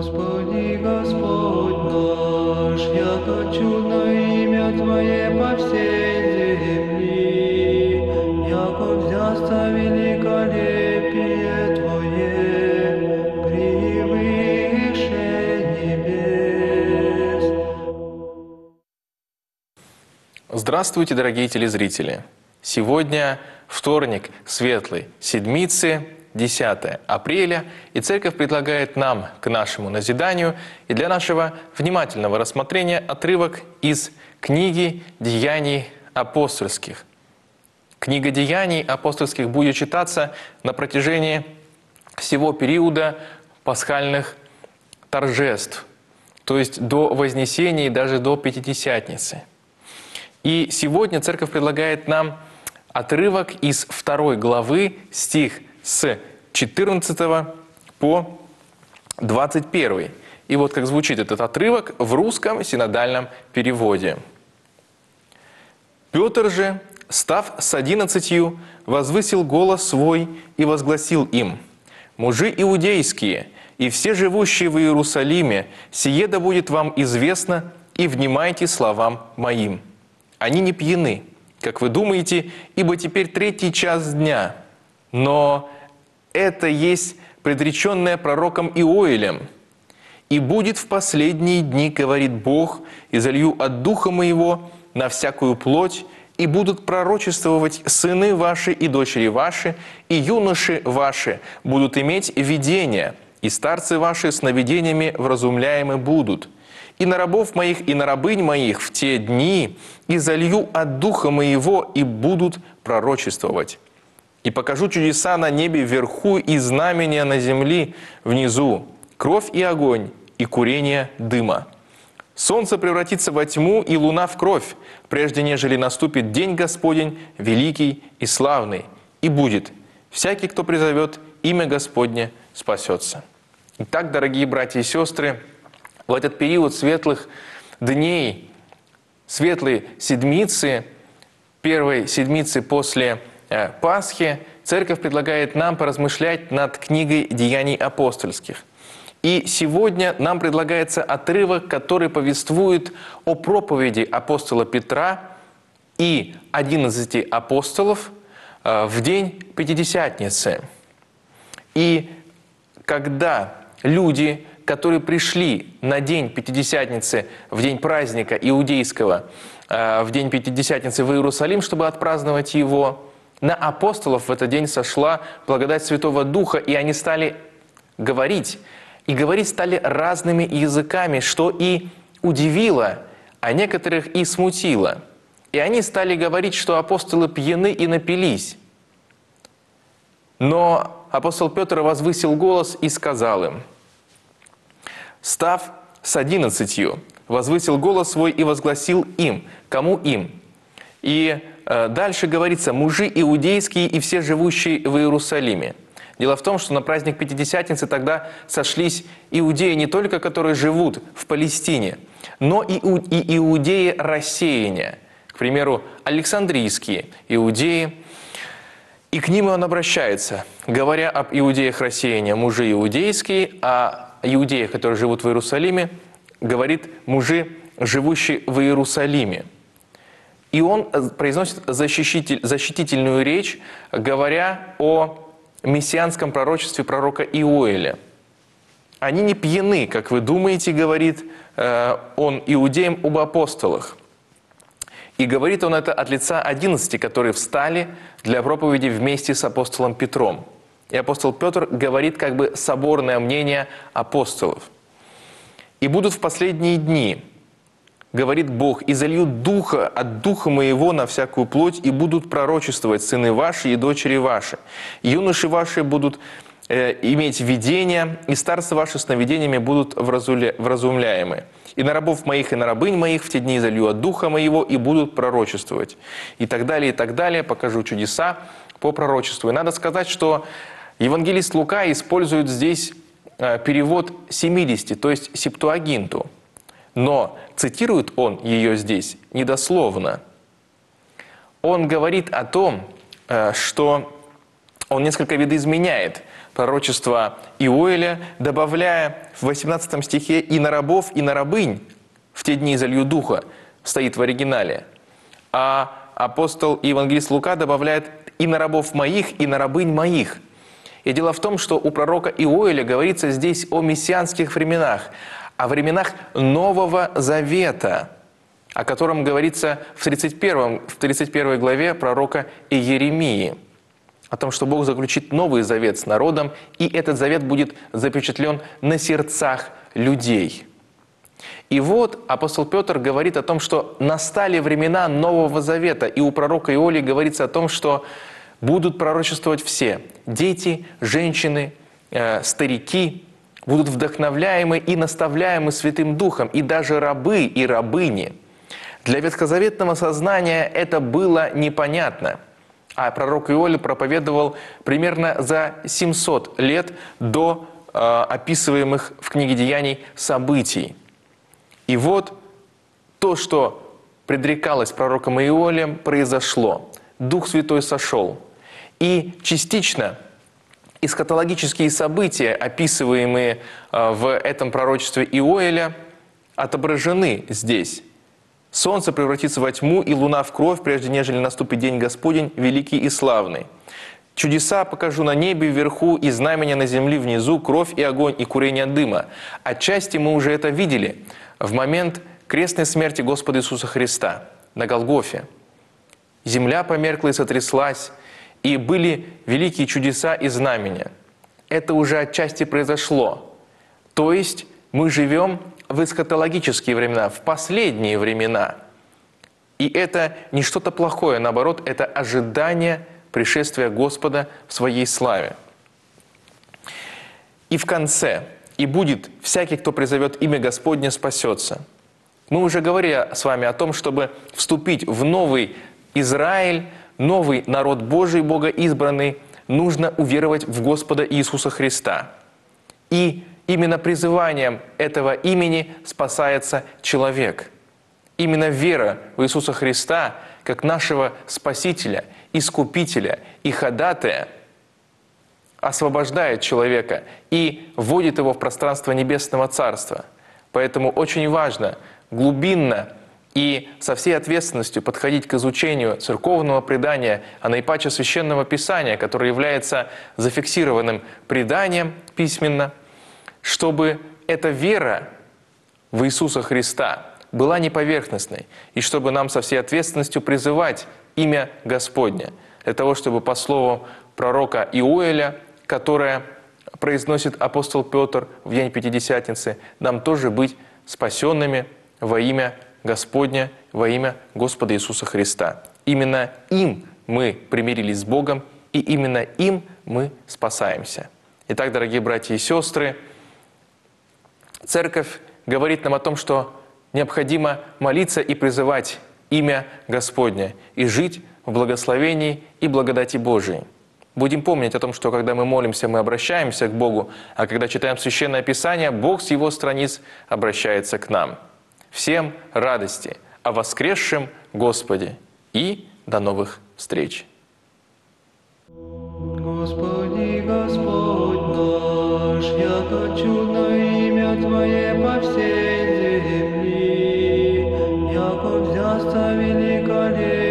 Господи, Господь наш, яко чудно имя Твое по всей земли, яко взясться великолепие Твое превыше небес. Здравствуйте, дорогие телезрители! Сегодня вторник Светлой Седмицы, 10 апреля, и Церковь предлагает нам к нашему назиданию и для нашего внимательного рассмотрения отрывок из книги «Деяний апостольских». Книга «Деяний апостольских» будет читаться на протяжении всего периода пасхальных торжеств, то есть до Вознесения и даже до Пятидесятницы. И сегодня Церковь предлагает нам отрывок из 2 главы, стих с 14 по 21. И вот как звучит этот отрывок в русском синодальном переводе. «Петр же, став с 11, возвысил голос свой и возгласил им: мужи иудейские и все живущие в Иерусалиме, сие да будет вам известно, и внимайте словам моим. Они не пьяны, как вы думаете, ибо теперь 3-й час дня. Но это есть предреченное пророком Иоэлем. И будет в последние дни, говорит Бог, и залью от Духа Моего на всякую плоть, и будут пророчествовать сыны ваши и дочери ваши, и юноши ваши будут иметь видения, и старцы ваши сновидениями вразумляемы будут. И на рабов моих, и на рабынь моих в те дни и залью от Духа Моего, и будут пророчествовать. И покажу чудеса на небе вверху и знамения на земле внизу, кровь и огонь, и курение дыма. Солнце превратится во тьму, и луна в кровь, прежде нежели наступит день Господень, великий и славный. И будет: всякий, кто призовет имя Господне, спасется». Итак, дорогие братья и сестры, в этот период светлых дней, Светлой Седмицы, первой седмицы после Пасхи, Церковь предлагает нам поразмышлять над книгой «Деяний апостольских». И сегодня нам предлагается отрывок, который повествует о проповеди апостола Петра и 11 апостолов в день Пятидесятницы. И когда люди, которые пришли на день Пятидесятницы, в день праздника иудейского, в день Пятидесятницы в Иерусалим, чтобы отпраздновать его, на апостолов в этот день сошла благодать Святого Духа, и они стали говорить. И говорить стали разными языками, что и удивило, а некоторых и смутило. И они стали говорить, что апостолы пьяны и напились. Но апостол Петр возвысил голос и сказал им: «Став с 11, возвысил голос свой и возгласил им». Кому им? И дальше говорится: «Мужи иудейские и все живущие в Иерусалиме». Дело в том, что на праздник Пятидесятницы тогда сошлись иудеи не только, которые живут в Палестине, но и иудеи рассеяния. К примеру, Александрийские иудеи. И к ним он обращается, говоря об иудеях рассеяния: мужи иудейские, а иудеях, которые живут в Иерусалиме, говорит: мужи, живущие в Иерусалиме. И он произносит защитительную речь, говоря о мессианском пророчестве пророка Иоэля. «Они не пьяны, как вы думаете, — говорит он иудеям об апостолах». И говорит он это от лица 11, которые встали для проповеди вместе с апостолом Петром. И апостол Петр говорит как бы соборное мнение апостолов. «И будут в последние дни, — говорит Бог, — и зальют Духа от Духа Моего на всякую плоть, и будут пророчествовать сыны ваши и дочери ваши. Юноши ваши будут иметь видения, и старцы ваши сновидениями будут вразумляемы. И на рабов моих, и на рабынь моих в те дни залью от Духа Моего, и будут пророчествовать». И так далее, покажу чудеса по пророчеству. И надо сказать, что евангелист Лука использует здесь перевод 70, то есть Септуагинту. Но цитирует он ее здесь недословно. Он говорит о том, что он несколько видоизменяет пророчества Иоэля, добавляя в 18 стихе «и на рабов, и на рабынь в те дни изолью духа» стоит в оригинале. А апостол и евангелист Лука добавляет «и на рабов моих, и на рабынь моих». И дело в том, что у пророка Иоэля говорится здесь о мессианских временах, о временах Нового Завета, о котором говорится в 31 главе пророка Иеремии, о том, что Бог заключит новый завет с народом, и этот завет будет запечатлен на сердцах людей. И вот апостол Петр говорит о том, что настали времена Нового Завета, и у пророка Иоэля говорится о том, что будут пророчествовать все – дети, женщины, старики, будут вдохновляемы и наставляемы Святым Духом, и даже рабы и рабыни. Для ветхозаветного сознания это было непонятно, а пророк Иоэль проповедовал примерно за 700 лет до описываемых в книге Деяний событий. И вот то, что предрекалось пророком Иоэлем, произошло. Дух Святой сошел. И частично эсхатологические события, описываемые в этом пророчестве Иоэля, отображены здесь. Солнце превратится во тьму, и луна в кровь, прежде нежели наступит день Господень, великий и славный. Чудеса покажу на небе вверху, и знамения на земле внизу, кровь и огонь, и курение дыма. Отчасти мы уже это видели в момент крестной смерти Господа Иисуса Христа на Голгофе. Земля померкла и сотряслась, и были великие чудеса и знамения. Это уже отчасти произошло. То есть мы живем в эсхатологические времена, в последние времена. И это не что-то плохое, наоборот, это ожидание пришествия Господа в Своей славе. И в конце, «И будет всякий, кто призовет имя Господне, спасется». Мы уже говорили с вами о том, чтобы вступить в новый Израиль, новый народ Божий, Бога избранный, нужно уверовать в Господа Иисуса Христа. И именно призыванием этого имени спасается человек. Именно вера в Иисуса Христа, как нашего Спасителя, Искупителя и Ходатая, освобождает человека и вводит его в пространство Небесного Царства. Поэтому очень важно глубинно и со всей ответственностью подходить к изучению церковного предания, а наипаче Священного Писания, которое является зафиксированным преданием письменно, чтобы эта вера в Иисуса Христа была не поверхностной, и чтобы нам со всей ответственностью призывать имя Господне, для того, чтобы по слову пророка Иоэля, которое произносит апостол Петр в день Пятидесятницы, нам тоже быть спасенными во имя Господня, во имя Господа Иисуса Христа. Именно им мы примирились с Богом, и именно им мы спасаемся. Итак, дорогие братья и сестры, Церковь говорит нам о том, что необходимо молиться и призывать имя Господне и жить в благословении и благодати Божией. Будем помнить о том, что когда мы молимся, мы обращаемся к Богу, а когда читаем Священное Писание, Бог с Его страниц обращается к нам. Всем радости о воскресшем Господе и до новых встреч! Господи, Господь наш, яко чудно имя Твое по всей земли, яко взясться великолепие